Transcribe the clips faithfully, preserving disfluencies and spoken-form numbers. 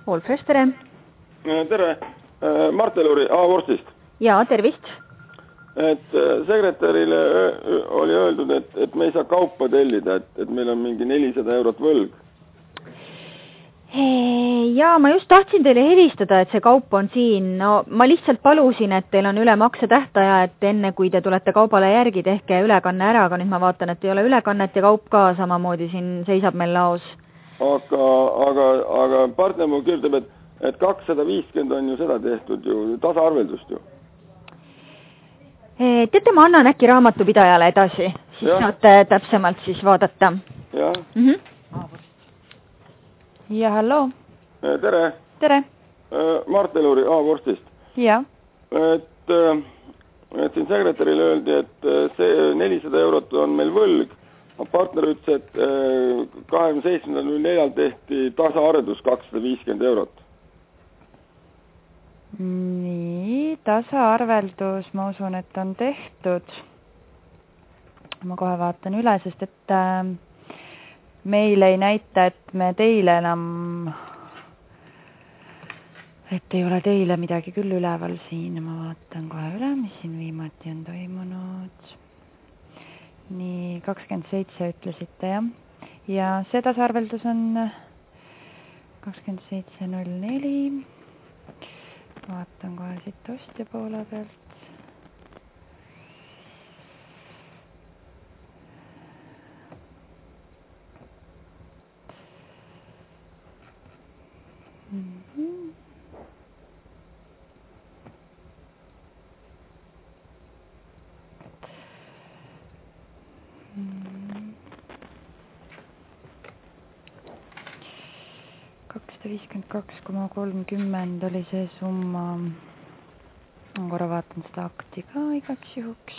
Wolfers, tere! Tere! Marteluri A-vorstist. Jaa, tervist! Et sekretärile oli öeldud, et, et me ei saa kaupa tellida, et, et meil on mingi nelisada eurot võlg. Jaa, ma just tahtsin teile helistada, et see kaup on siin. No, ma lihtsalt palusin, et teil on ülemakse tähtaja, et enne kui te tulete kaubale järgi, tehke ülekanne ära, aga nüüd ma vaatan, et ei ole ülekannet ja kaup ka samamoodi siin seisab meil laos. Aga, aga, aga partner mu kirjutab, et, et kakssada viiskümmend on ju seda tehtud ju, tasaarveldust ju. Teate, ma annan äkki raamatupidajale edasi, siis ja. Saate täpsemalt siis vaadata. Jah. Mm -hmm. Ja, hallo. Tere. Tere. Marteluri A-vorstist. Ja. Et, et siin sekretärile öeldi, et see nelisada eurot on meil võlg. Partner ütles, et kahekümne seitsmendal null neljal tehti tasaarveldus kakssada viiskümmend eurot. Nii, tasaarveldus, ma usun, et on tehtud. Ma kohe vaatan üle, sest et äh, meil ei näita, et me teile enam, et ei ole teile midagi küll üleval siin. Ma vaatan kohe üle, mis siin viimati on toimunud. Nii, kakskümmend seitse ütlesite, jah. Ja see tasaarveldus on kakskümmend seitse null neli. Vaatan kohe siit ostja poole pealt. Mm-hmm. Mm-hmm. kakssada viiskümmend kaks koma kolmkümmend oli see summa. Ma korra vaatan seda akti ka igaks juhuks.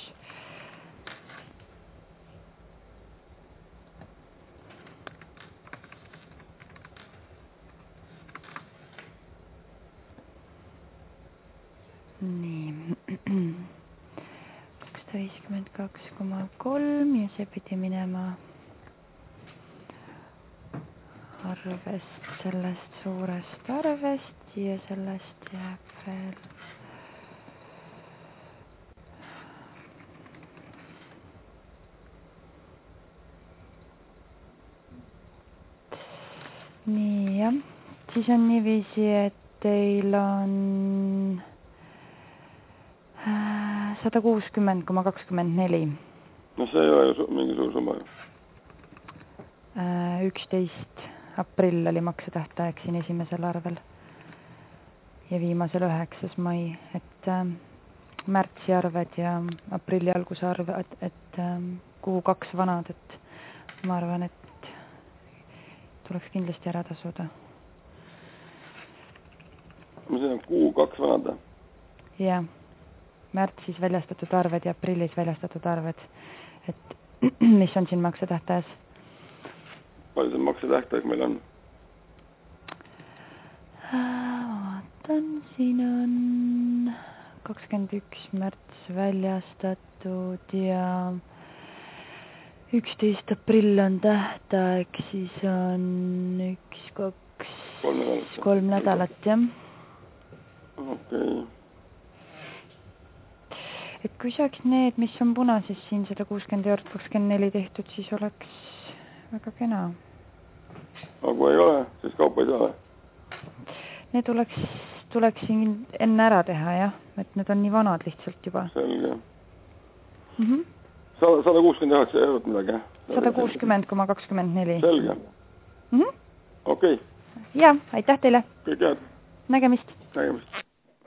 Nii. kakssada viiskümmend kaks koma kolm ja see pidi minema arvest, sellest suurest arvest ja sellest jääb veel nii, jah. Siis on niiviisi, et teil on sada kuuskümmend koma kakskümmend neli. No see ei ole ju mingi suur summa ju. üksteist aprill oli maksetähtaeg siin esimesel arvel ja viimasel üheksas mai, et äh, märtsi arved ja aprilli alguse arved, et, et äh, kuhu kaks vanad, et ma arvan, et tuleks kindlasti ära tasuda. See on kuu kaks vanad? Jah, märtsis väljastatud arved ja aprillis väljastatud arved, et mis on siin maksetähtajas? Palju see maksetähtaeg meil on? Vaatan, siin on kakskümmend üks märts väljastatud ja üksteist aprill on tähtaeg, siis on üks, kaks, kolm nädalat, kolm nädalat jah. Okei. Okay. Et kui saaks need, mis on punases siin sada kuuskümmend eurot kakskümmend neli tehtud, siis oleks väga kena. Aga kui ei ole, siis kaupa ei saa? Need tuleks, tuleks siin enne ära teha, jah. Et need on nii vanad lihtsalt juba. Selge. Mm -hmm. sada kuuskümmend üheksa eurot midagi, jah? sada kuuskümmend koma kakskümmend neli. Selge. Mm -hmm. Okei. Okay. Ja, aitäh teile. Kõik head. Nägemist. Nägemist.